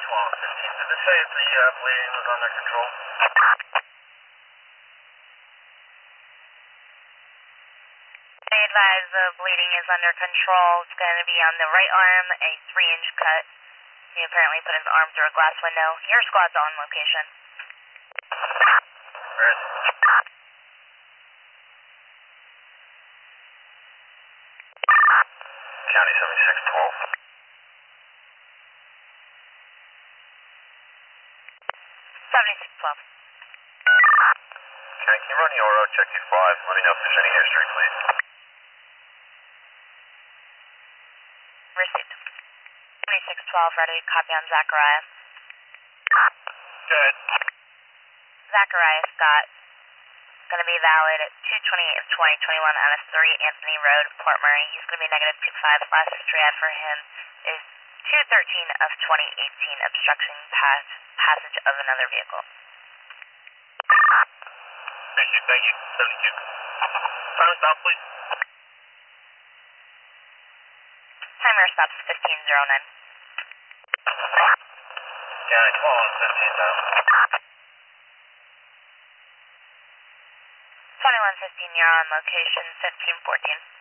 12 15. Did this say if the bleeding was under control? They advise the bleeding is under control. It's going to be on the right arm, a 3-inch cut. He apparently put his arm through a glass window. Your squad's on location. Where is it? County 7612. 7612. County, can you run your check 25? Let me know if there's any history, please. Received. 7612, ready, copy on Zachariah. Good. Zachariah Scott, going to be valid at 2/28 of 2021 on a 3 Anthony Road, Port Murray. He's going to be negative 25. Last history I have for him is 2/13 of 2018, obstructing passage of another vehicle. Thank you. 72. Time stop, please. Timer stops 1509. County 12 15 down. 2115, you're on location 1514.